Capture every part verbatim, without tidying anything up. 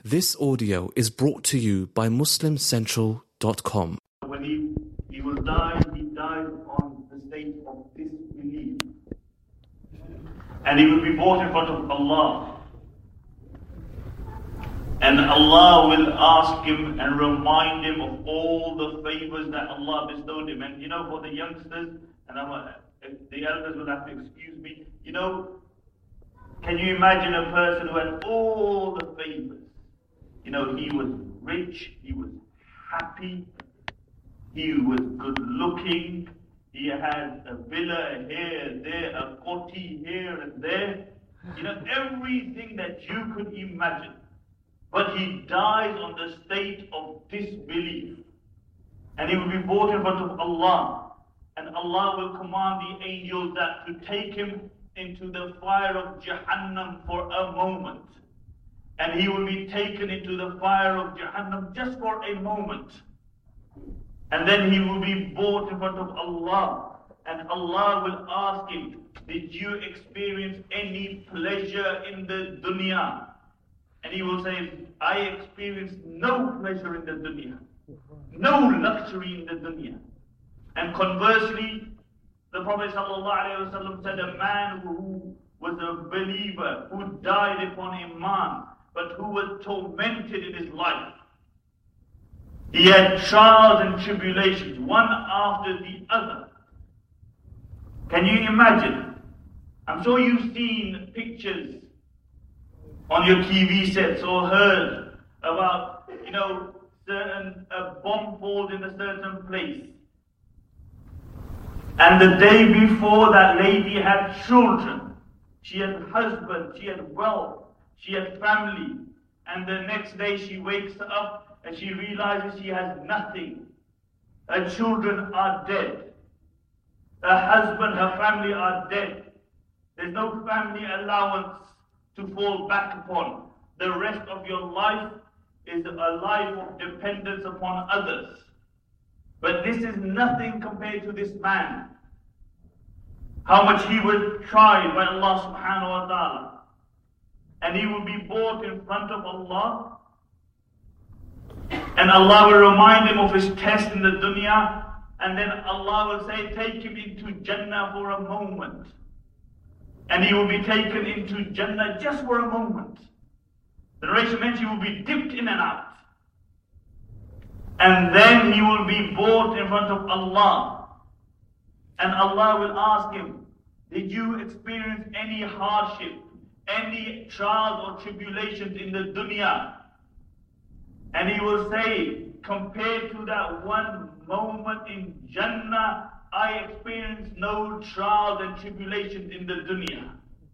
This audio is brought to you by Muslim Central dot com. When he, he was died, he died on the state of disbelief. And he will be brought in front of Allah. And Allah will ask him and remind him of all the favors that Allah bestowed him. And you know, for the youngsters, and I'm, the elders will have to excuse me, you know, can you imagine a person who had all the favors? You know, he was rich, he was happy, he was good looking, he had a villa here, there, a koti here and there. You know, everything that you could imagine. But he dies on the state of disbelief. And he will be brought in front of Allah. And Allah will command the angels that to take him into the fire of Jahannam for a moment. And he will be taken into the fire of Jahannam just for a moment. And then he will be brought in front of Allah. And Allah will ask him, did you experience any pleasure in the dunya? And he will say, I experienced no pleasure in the dunya. No luxury in the dunya. And conversely, the Prophet ﷺ said, a man who was a believer, who died upon Iman, but who was tormented in his life. He had trials and tribulations, one after the other. Can you imagine? I'm sure you've seen pictures on your T V sets or heard about, you know, certain a bomb falls in a certain place. And the day before, that lady had children. She had husband, she had wealth. She had family, and the next day she wakes up and she realizes she has nothing. Her children are dead. Her husband, her family are dead. There's no family allowance to fall back upon. The rest of your life is a life of dependence upon others. But this is nothing compared to this man. How much he was tried by Allah subhanahu wa ta'ala. And he will be brought in front of Allah. And Allah will remind him of his test in the dunya. And then Allah will say, take him into Jannah for a moment. And he will be taken into Jannah just for a moment. The narration mentions he will be dipped in and out. And then he will be brought in front of Allah. And Allah will ask him, did you experience any hardship, any trials or tribulations in the dunya? And he will say, compared to that one moment in Jannah, I experienced no trials and tribulations in the dunya.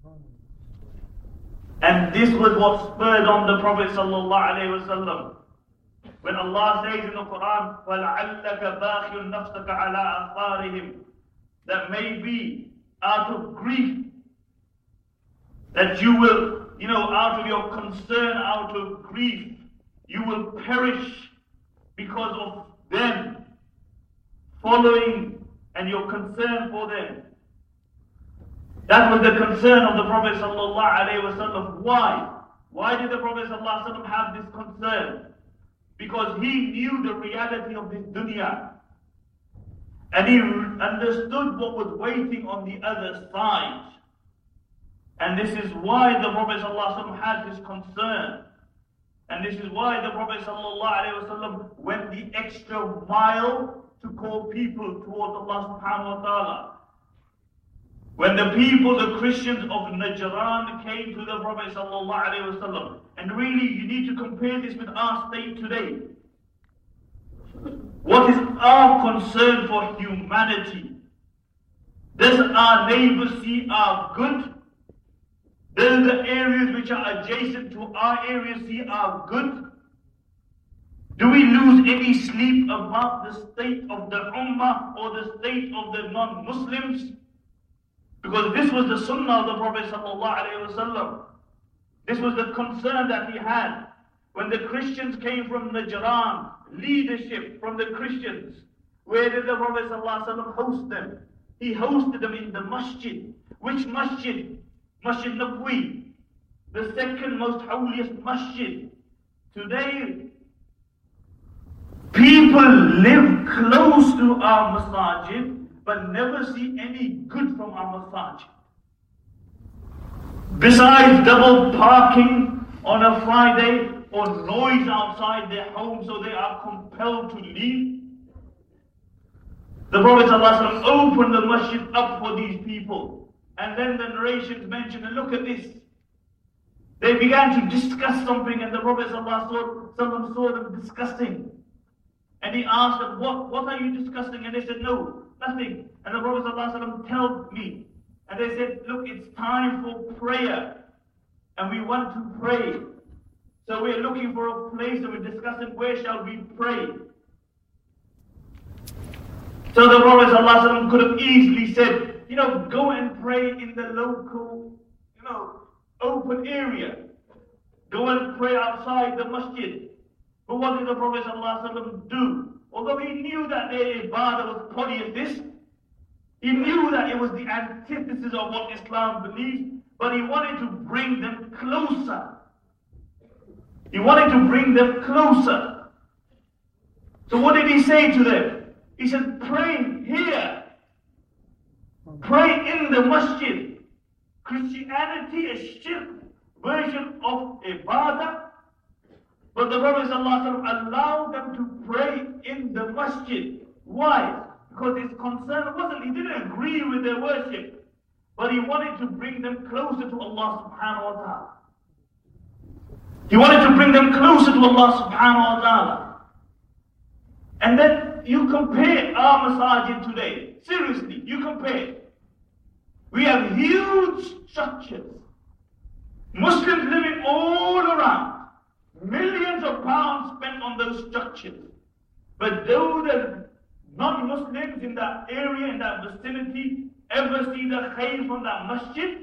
And this was what spurred on the Prophet sallallahu alaihi wasallam. When Allah says in the Quran, وَلَعَلَّكَ بَاخِرٌ نَفْسَكَ عَلَىٰ أَثَارِهِمْ, that maybe out of grief, that you will, you know, out of your concern, out of grief, you will perish because of them following and your concern for them. That was the concern of the Prophet sallallahu alaihi wasallam. Why? Why did the Prophet sallallahu alaihi wasallam have this concern? Because he knew the reality of this dunya. And he understood what was waiting on the other side. And this is why the Prophet ﷺ had this concern. And this is why the Prophet ﷺ went the extra mile to call people towards Allah subhanahu wa ta'ala. When the people, the Christians of Najran came to the Prophet ﷺ, and really you need to compare this with our state today. What is our concern for humanity? Does our neighbor see our good? Does the areas which are adjacent to our area see our good? Do we lose any sleep about the state of the Ummah or the state of the non-Muslims? Because this was the sunnah of the Prophet ﷺ. This was the concern that he had. When the Christians came from Najran, leadership from the Christians, where did the Prophet ﷺ host them? He hosted them in the masjid. Which masjid? Masjid Nabwi, the second most holiest masjid. Today, people live close to our masajid, but never see any good from our masajid. Besides double parking on a Friday or noise outside their home, so they are compelled to leave. The Prophet ﷺ opened the masjid up for these people. And then the narrations mention, and look at this. They began to discuss something, and the Prophet ﷺ saw them discussing. And he asked them, what, what are you discussing? And they said, no, nothing. And the Prophet ﷺ told me. And they said, look, it's time for prayer. And we want to pray. So we're looking for a place and we're discussing where shall we pray. So the Prophet ﷺ could have easily said, you know, go and pray in the local, you know, open area. Go and pray outside the masjid. But what did the Prophet ﷺ do? Although he knew that their ibadah was polytheist, he knew that it was the antithesis of what Islam believes, but he wanted to bring them closer. He wanted to bring them closer. So what did he say to them? He said, pray here. Pray in the masjid. Christianity is shirk version of ibadah. But the Prophet ﷺ allowed them to pray in the masjid. Why? Because his concern wasn't, he didn't agree with their worship, but he wanted to bring them closer to Allah subhanahu wa ta'ala. He wanted to bring them closer to Allah subhanahu wa ta'ala. And then you compare our masajid today. Seriously, you compare. We have huge structures. Muslims living all around. Millions of pounds spent on those structures. But though the non-Muslims in that area, in that vicinity, ever see the khair from that masjid?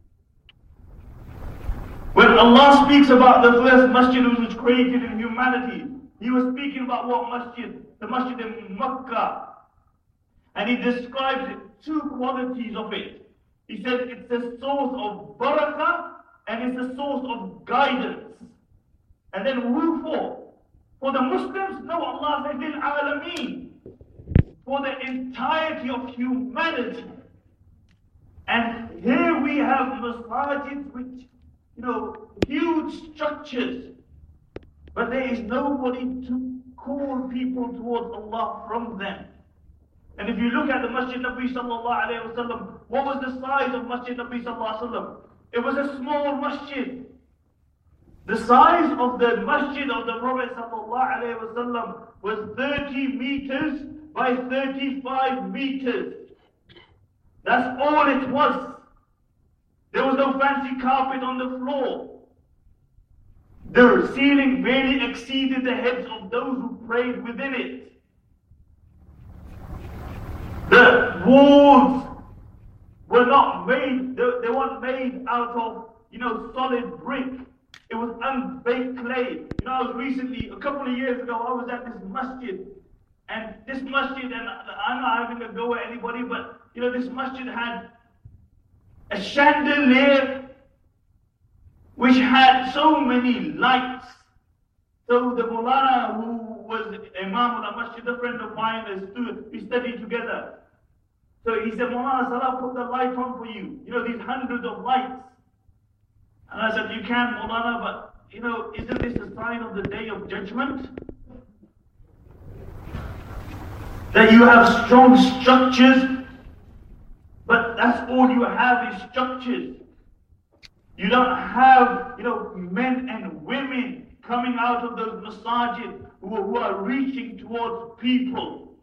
When Allah speaks about the first masjid which was created in humanity, He was speaking about what masjid? The masjid in Makkah. And He describes it, two qualities of it. He says it's a source of barakah and it's a source of guidance. And then who for? For the Muslims? No, Allah says lil alameen. For the entirety of humanity. And here we have masajids which, you know, huge structures. But there is nobody to call people towards Allah from them. And if you look at the Masjid Nabi Sallallahu Alaihi Wasallam, what was the size of Masjid Nabi Sallallahu Alaihi Wasallam? It was a small masjid. The size of the masjid of the Prophet Sallallahu Alaihi Wasallam was thirty meters by thirty-five meters. That's all it was. There was no fancy carpet on the floor. The ceiling barely exceeded the heads of those who prayed within it. The walls were not made, they, they weren't made out of, you know, solid brick. It was unbaked clay. You know, I was recently, a couple of years ago, I was at this masjid. And this masjid, and I'm not having a go at anybody, but, you know, this masjid had a chandelier which had so many lights. So the Mulana, who was Imam of the masjid, a friend of mine, a student, we studied together. So he said, Mulana, Salah, put the light on for you. You know, these hundreds of lights. And I said, you can, Mulana, but, you know, isn't this a sign of the day of judgment? That you have strong structures, but that's all you have is structures. You don't have, you know, men and women coming out of those masajid who, who are reaching towards people,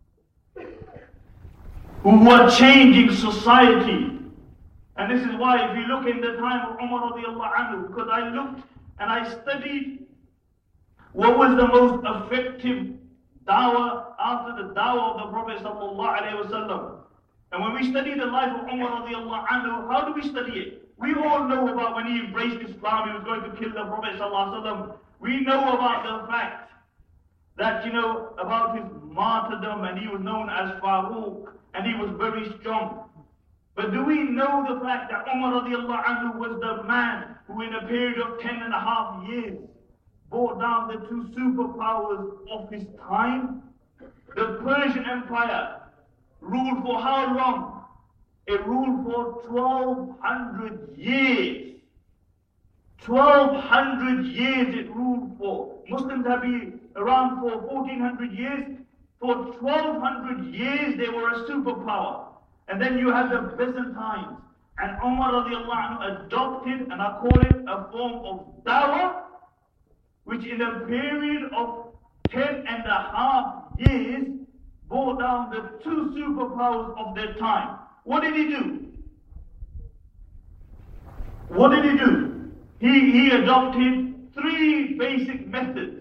who are changing society. And this is why if you look in the time of Umar radiallahu anhu, because I looked and I studied what was the most effective dawah after the dawah of the Prophet sallallahu alaihi wasallam. And when we study the life of Umar radiallahu anhu, how do we study it? We all know about when he embraced Islam, he was going to kill the Prophet sallallahu alaihi wasallam. We know about the fact that, you know, about his martyrdom, and he was known as Farouk, and he was very strong. But do we know the fact that Umar radiallahu anhu was the man who in a period of ten and a half years brought down the two superpowers of his time. The Persian Empire ruled for how long? It ruled for twelve hundred years. twelve hundred years it ruled for. Muslims have been around for fourteen hundred years. For twelve hundred years they were a superpower. And then you had the Byzantines. And Umar radiallahu anhu adopted, and I call it a form of dawah, which in a period of ten and a half years brought down the two superpowers of their time. What did he do? What did he do? He, he adopted three basic methods.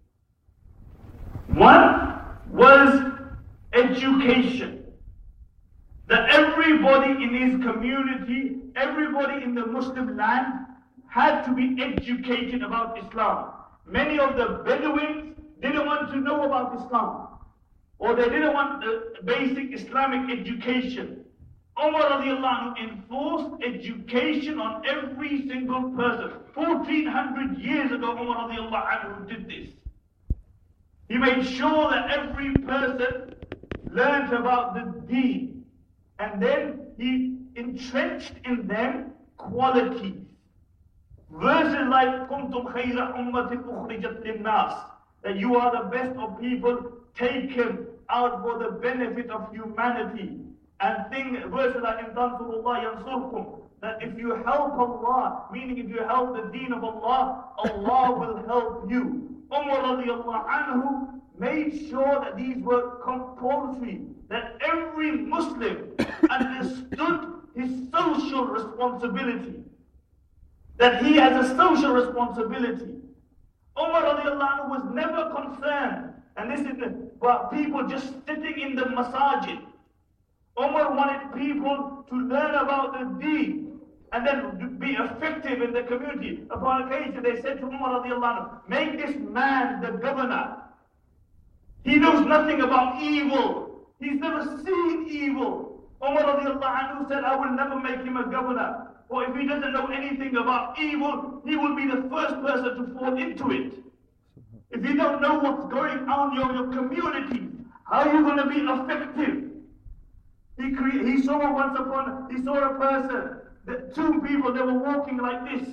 One was education. That everybody in his community, everybody in the Muslim land had to be educated about Islam. Many of the Bedouins didn't want to know about Islam, or they didn't want the basic Islamic education. Umar radiallahu anhu enforced education on every single person. fourteen hundred years ago, Umar radiallahu anhu did this. He made sure that every person learned about the deen. And then he entrenched in them qualities. Verses like "Kuntum khayra ummatin ukhrijat linnas," that you are the best of people taken out for the benefit of humanity. And thing, verses like "In tansurullah yansurkum," that if you help Allah, meaning if you help the deen of Allah, Allah will help you. Umar radiallahu anhu made sure that these were compulsory, that every Muslim understood his social responsibility, that he has a social responsibility. Umar radiallahu anhu was never concerned, and this is about people just sitting in the masajid. Umar wanted people to learn about the deen and then be effective in the community. Upon occasion they said to Umar radiallahu anhu, make this man the governor. He knows nothing about evil. He's never seen evil. Umar radiallahu anhu said, I will never make him a governor. For if he doesn't know anything about evil, he will be the first person to fall into it. If you don't know what's going on in your, your community, how are you going to be effective? He, cre- he saw once upon, he saw a person, the two people, they were walking like this,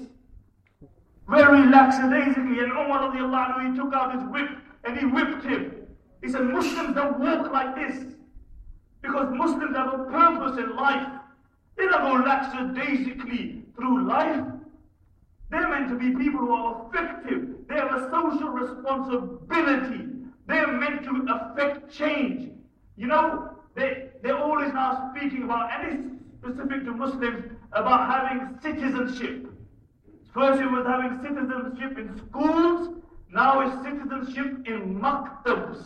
very lackadaisically, and Umar radiallahu anhu, he took out his whip and he whipped him. He said, Muslims don't walk like this, because Muslims have a purpose in life. They don't go lackadaisically through life. They're meant to be people who are effective. They have a social responsibility. They're meant to affect change. You know, they, they're always now speaking about, and it's specific to Muslims, about having citizenship. First it was having citizenship in schools, now it's citizenship in maktabs.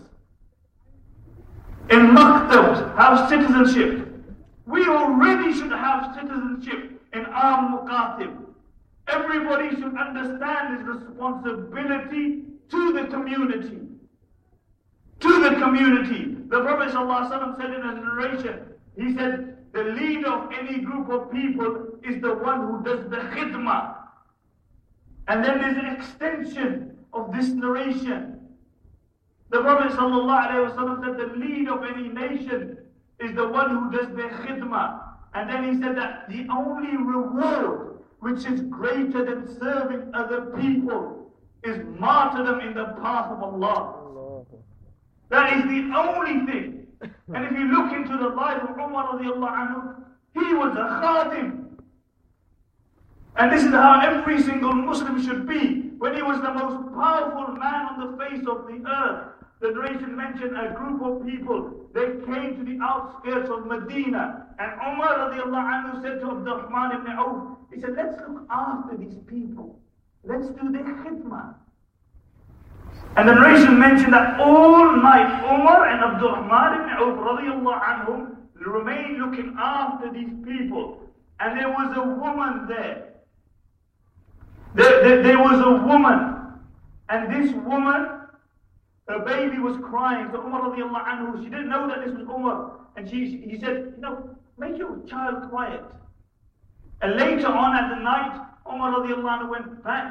In maktabs, have citizenship. We already should have citizenship in our muqatib. Everybody should understand his responsibility to the community. To the community. The Prophet ﷺ said in a narration, he said, the leader of any group of people is the one who does the khidmah. And then there's an extension of this narration. The Prophet ﷺ said the leader of any nation is the one who does the khidmah. And then he said that the only reward which is greater than serving other people is martyrdom in the path of Allah. That is the only thing. And if you look into the life of Umar radiallahu anhu, he was a khadim. And this is how every single Muslim should be. When he was the most powerful man on the face of the earth, the narration mentioned a group of people. They came to the outskirts of Medina. And Umar radiallahu anhu said to Abdurrahman ibn Auf, he said, let's look after these people. Let's do their khidmah. And the narration mentioned that all night Umar and Abdurrahman ibn Auf radiallahu anhum remained looking after these people. And there was a woman there. There, there, there was a woman. And this woman, her baby was crying. So Umar radiallahu anhu, she didn't know that this was Umar. And she, he said, you know, make your child quiet. And later on at the night, Umar radiallahu anhu went back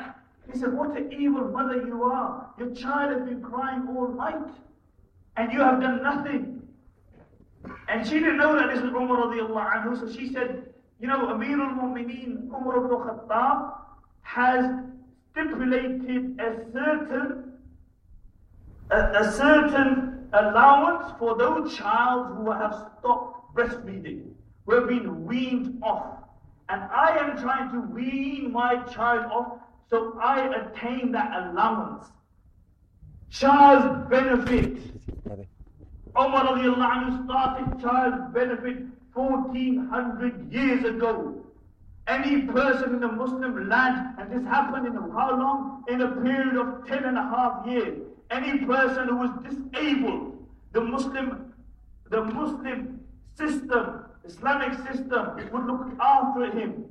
He said, what an evil mother you are. Your child has been crying all night and you have done nothing. And she didn't know that this was Umar radiallahu anhu, so she said, you know, Amir al-Mu'mineen Umar ibn Khattab has stipulated a certain a, a certain allowance for those child who have stopped breastfeeding, who have been weaned off. And I am trying to wean my child off, so I attain that allowance. Child benefit. Umar radiallahu anhu started child benefit fourteen hundred years ago. Any person in the Muslim land, and this happened in how long? In a period of ten and a half years. Any person who was disabled, the Muslim, the Muslim system, Islamic system, would look after him.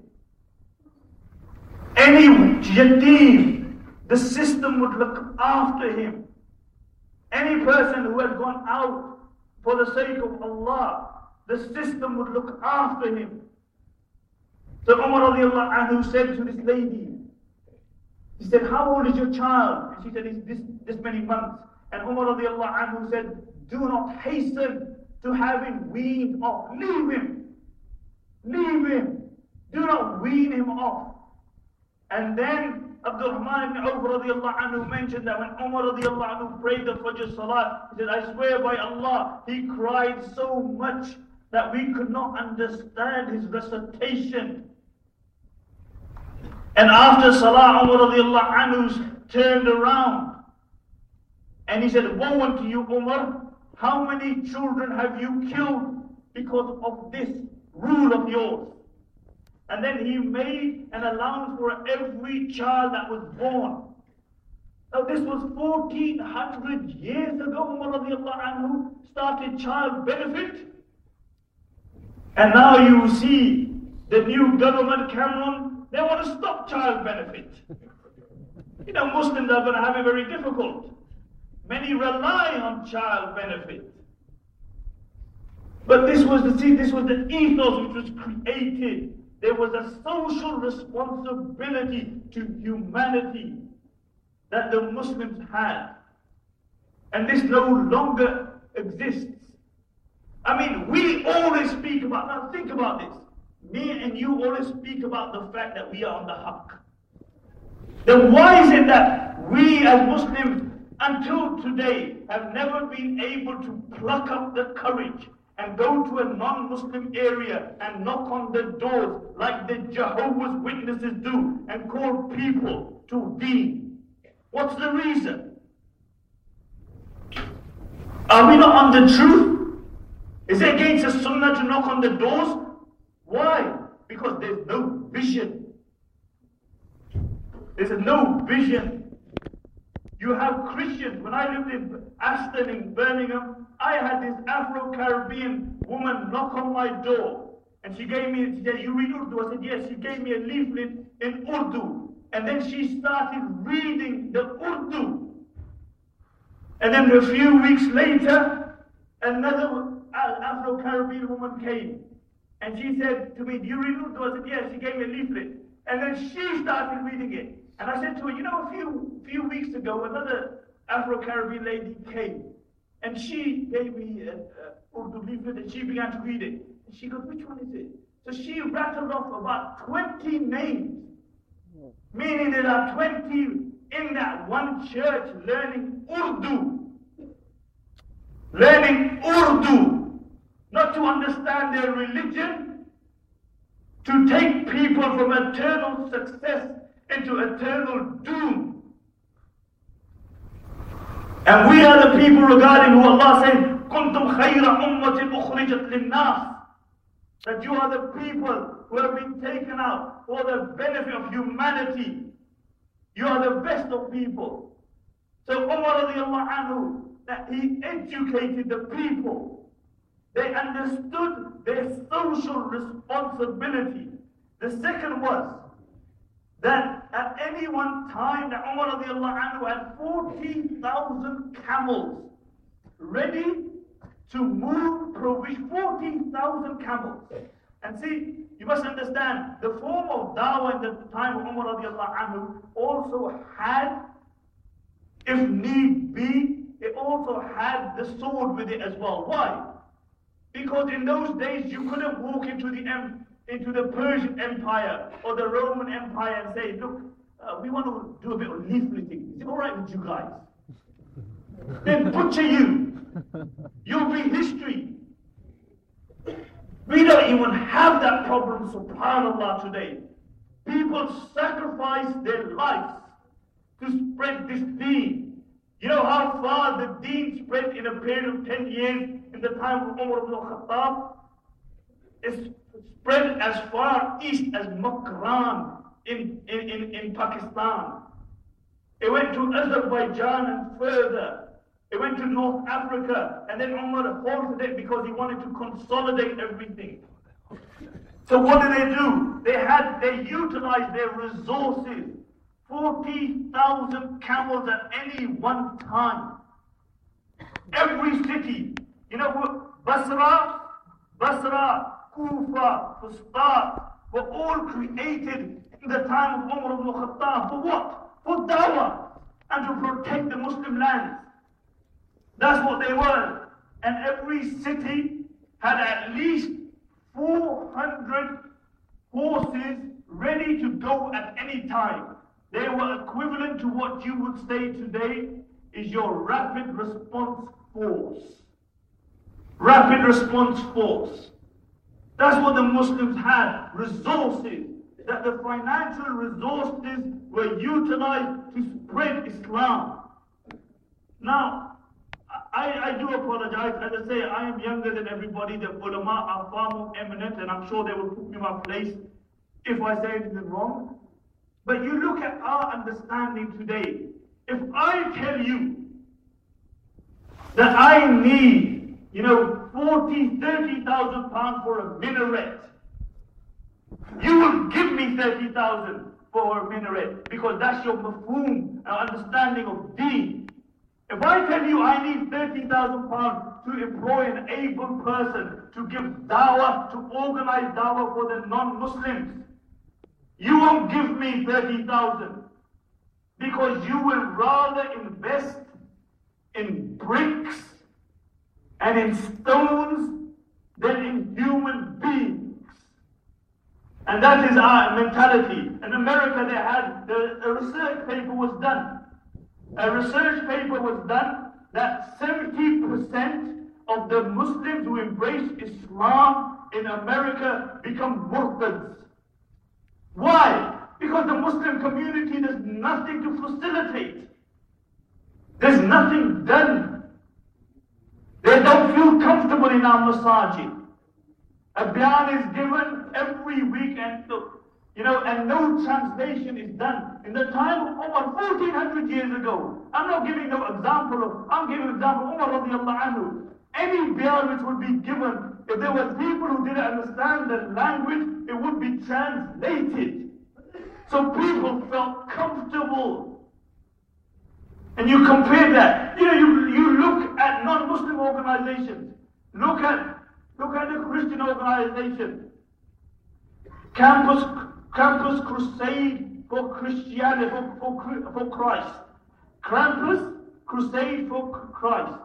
Any yatim, the system would look after him. Any person who had gone out for the sake of Allah, the system would look after him. So Umar radiallahu anhu said to this lady, he said, how old is your child? And she said, it's this, this many months. And Umar radiallahu anhu said, do not hasten to have him weaned off. Leave him. Leave him. Do not wean him off. And then Abdurrahman ibn Awf radiallahu anhu mentioned that when Umar radiallahu anhu prayed the Fajr Salah, he said, I swear by Allah, he cried so much that we could not understand his recitation. And after Salah, Umar radiallahu anhu turned around and he said, woe unto you, Umar, how many children have you killed because of this rule of yours? And then he made an allowance for every child that was born. Now this was fourteen hundred years ago. Umar radiallahu anhu started child benefit. And now you see the new government, Cameron, they want to stop child benefit. You know, Muslims are going to have it very difficult. Many rely on child benefit. But this was the see, this was the ethos which was created. There was a social responsibility to humanity that the Muslims had. And this no longer exists. I mean, we always speak about, now think about this. Me and you always speak about the fact that we are on the haqq. Then why is it that we as Muslims until today have never been able to pluck up the courage and go to a non-Muslim area and knock on the doors like the Jehovah's Witnesses do and call people to deen? What's the reason? Are we not on the truth? Is it against the sunnah to knock on the doors? Why? Because there's no vision. There's no vision. You have Christians. When I lived in Aston in Birmingham, I had this Afro-Caribbean woman knock on my door. And she gave me, she said, you read Urdu? I said, yes. She gave me a leaflet in Urdu. And then she started reading the Urdu. And then a few weeks later, another Afro-Caribbean woman came. And she said to me, do you read Urdu? I said, yes. She gave me a leaflet. And then she started reading it. And I said to her, you know, a few few weeks ago, another Afro-Caribbean lady came. And she gave me an Urdu leaflet and she began to read it. And she goes, which one is it? So she rattled off about twenty names. Meaning there are twenty in that one church learning Urdu. Learning Urdu. Not to understand their religion. To take people from eternal success into eternal doom. And we are the people regarding who Allah said, كُنْتُمْ خَيْرَ أُمَّةٍ أُخْرِجَتْ لِلنَّاسِ, that you are the people who have been taken out for the benefit of humanity. You are the best of people. So Umar radiallahu anhu, that he educated the people. They understood their social responsibility. The second was that at any one time that Umar radiallahu anhu had forty thousand camels ready to move provision, forty thousand camels. And see, you must understand, the form of da'wah in the time of Umar radiallahu anhu also had, if need be, it also had the sword with it as well. Why? Because in those days you couldn't walk into the em into the Persian Empire or the Roman Empire and say, look, uh, we want to do a bit of leafleting. Is it all right with you guys? Then butcher you. You'll be history. We don't even have that problem, subhanAllah, today. People sacrifice their lives to spread this deen. You know how far the deen spread in a period of ten years in the time of Umar ibn al-Khattab? It's spread as far east as Makran in, in, in, in Pakistan. It went to Azerbaijan and further. It went to North Africa, and then Umar halted it because he wanted to consolidate everything. So what did they do? They had, they utilized their resources. forty thousand camels at any one time. Every city, you know, Basra, Basra, Kufa, Fustat, were all created in the time of Umar ibn al-Khattab. For what? For dawah and to protect the Muslim lands. That's what they were. And every city had at least four hundred horses ready to go at any time. They were equivalent to what you would say today is your rapid response force. Rapid response force. That's what the Muslims had. Resources. That the financial resources were utilized to spread Islam. Now, I, I do apologize. As I say, I am younger than everybody. The ulama are far more eminent, and I'm sure they will put me in my place if I say anything wrong. But you look at our understanding today. If I tell you that I need, you know, forty, thirty thousand pounds for a minaret, you will give me thirty thousand for a minaret because that's your mafhum, understanding of deen. If I tell you I need thirty thousand pounds to employ an able person to give dawah, to organize dawah for the non-Muslims, you won't give me thirty thousand because you will rather invest in bricks and in stones than in human beings. And that is our mentality. In America, they had, the, a research paper was done. A research paper was done that seventy percent of the Muslims who embrace Islam in America become murtads. Why? Because the Muslim community does nothing to facilitate. There's nothing done. They don't feel comfortable in our masajid. A bayan is given every week, and you know, and no translation is done. In the time of Umar, fourteen hundred years ago, I'm not giving no example of, I'm giving an example of Umar radiallahu anhu. Any bayan which would be given, if there were people who didn't understand the language, it would be translated. So people felt comfortable. And you compare that. You know, you, you look at non-Muslim organizations. Look at, look at the Christian organization. Campus, Campus Crusade for Christianity, for, for, for Christ. Campus Crusade for Christ.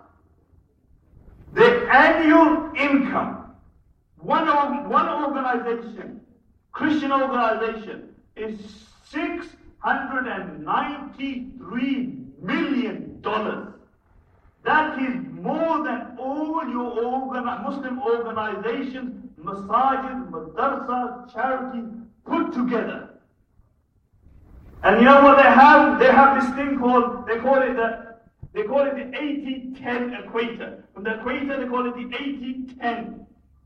The annual income, one, one organization, Christian organization, is six hundred ninety-three million dollars. That is more than all your organi- Muslim organizations, masajid, madrasas, charities put together. And you know what they have? They have this thing called, they call it the They call it the eighty ten equator. From the equator, they call it the eighty ten.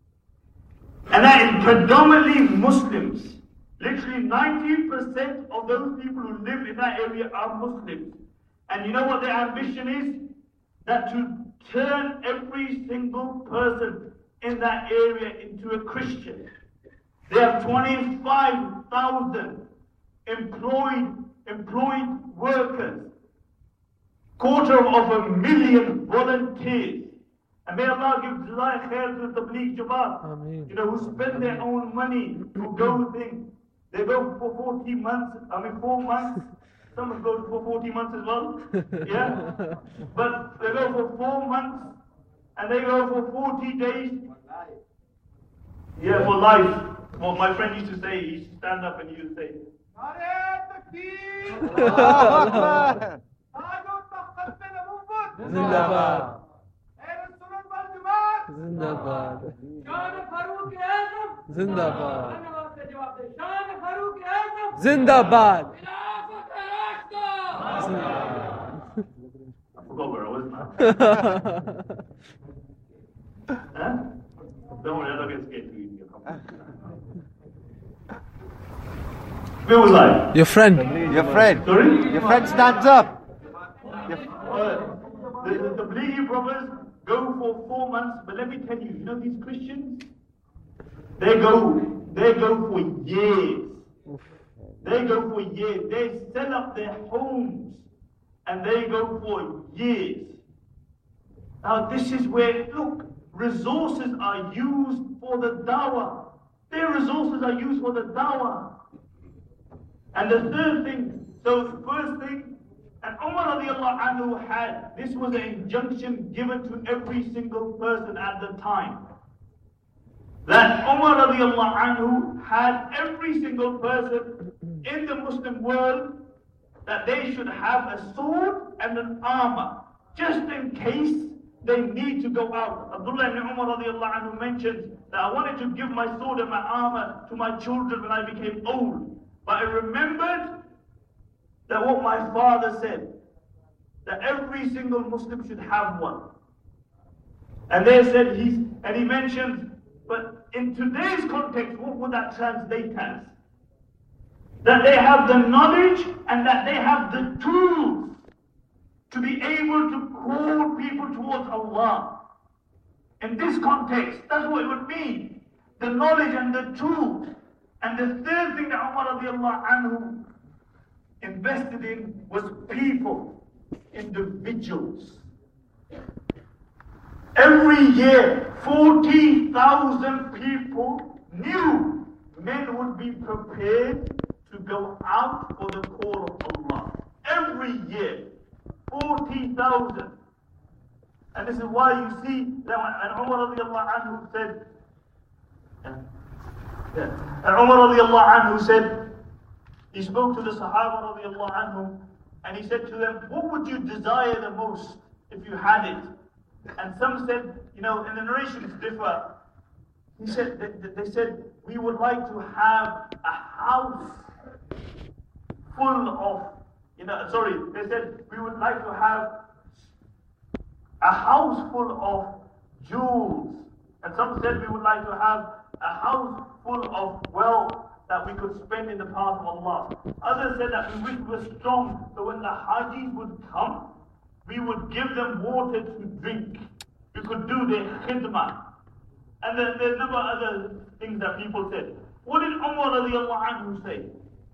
And that is predominantly Muslims. Literally ninety percent of those people who live in that area are Muslims. And you know what their ambition is? That to turn every single person in that area into a Christian. They have twenty-five thousand employed, employed workers. Quarter of a million volunteers. And may Allah give Jazai khair to the Tabligh Jamaat, Ameen. you know, who spend their own money to go things. They go for forty months, I mean four months. Some go for forty months as well. Yeah? But they go for four months and they go for forty days. Yeah, for life. Well, my friend used to say, he used to stand up and he would say, Zindabad. Zindabad. Zindabad. Zindabad. I forgot where I was now. Huh? Don't worry, I don't get scared too easy. Where was I? Your friend. Your friend. Sorry? Your friend stands up. Your Uh, the, the, the Tablighi brothers go for four months, but let me tell you, you know these Christians? They go, they go for years. They go for years. They sell up their homes and they go for years. Now this is where, look, resources are used for the dawah. Their resources are used for the dawah. And the third thing, so the first thing, and Umar radiallahu anhu had, this was an injunction given to every single person at the time. That Umar radiallahu anhu had every single person in the Muslim world that they should have a sword and an armor, just in case they need to go out. Abdullah ibn Umar radiallahu anhu mentions that I wanted to give my sword and my armor to my children when I became old. But I remembered that what my father said, that every single Muslim should have one. And they said, he's, and he mentions, but in today's context, what would that translate as? That they have the knowledge and that they have the tools to be able to call people towards Allah. In this context, that's what it would mean. The knowledge and the tools. And the third thing that Umar radiallahu anhu invested in was people, individuals. Every year, forty thousand people knew men would be prepared to go out for the call of Allah. Every year, forty thousand. And this is why you see that when Umar radiallahu anhu said, Yeah. And Umar radiallahu anhu said, he spoke to the Sahaba radiallahu anhu, and he said to them, what would you desire the most if you had it? And some said, you know, and the narrations differ. He said, they, they said, we would like to have a house full of, you know, sorry, they said, we would like to have a house full of jewels. And some said we would like to have a house full of wealth that we could spend in the path of Allah. Others said that we wish we were strong, so when the Hajis would come, we would give them water to drink. We could do their khidmah. And there, there's a number of other things that people said. What did Umar radiallahu anhu say?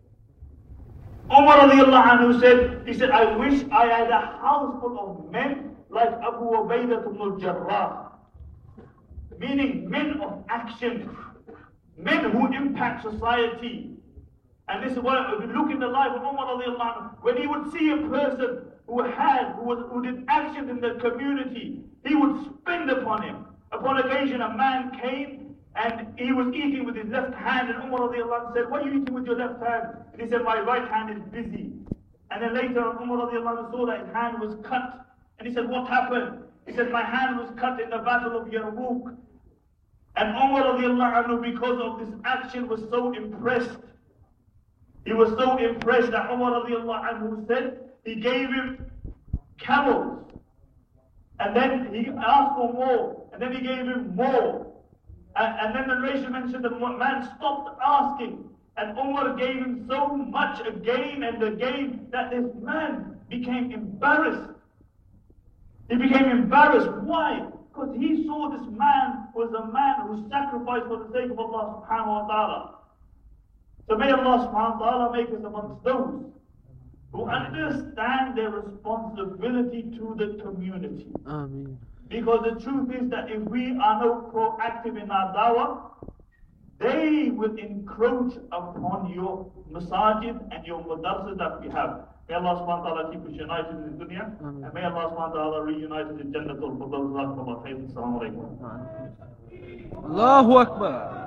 Umar radiallahu anhu said, he said, I wish I had a house full of men like Abu Ubaidah ibn al-Jarrah. Meaning men of action, men who impact society. And this is why if you look in the life of Umar radiallahu anhu, when he would see a person who had, who, was, who did action in the community, he would spend upon him. Upon occasion a man came and he was eating with his left hand, and Umar radiallahu anhu said, what are you eating with your left hand? And he said, my right hand is busy. And then later Umar radiallahu anhu saw that his hand was cut. And he said, what happened? He said, my hand was cut in the battle of Yarmouk. And Umar radiallahu anhu, because of this action, was so impressed. He was so impressed that Umar radiallahu anhu said, he gave him camels. And then he asked for more. And then he gave him more. And, and then the narration mentioned the man stopped asking. And Umar gave him so much again and again that this man became embarrassed. He became embarrassed. Why? Because he saw this man was a man who sacrificed for the sake of Allah subhanahu wa ta'ala. So may Allah subhanahu wa ta'ala make us amongst those who understand their responsibility to the community. Ameen. Because the truth is that if we are not proactive in our dawah, they will encroach upon your masajid and your madrasas that we have. May Allah subhanahu wa ta'ala keep us united in the dunya, and may Allah subhanahu wa ta'ala reunite us in Jannatul Firdaus. Assalamu alaikum. Allahu Akbar.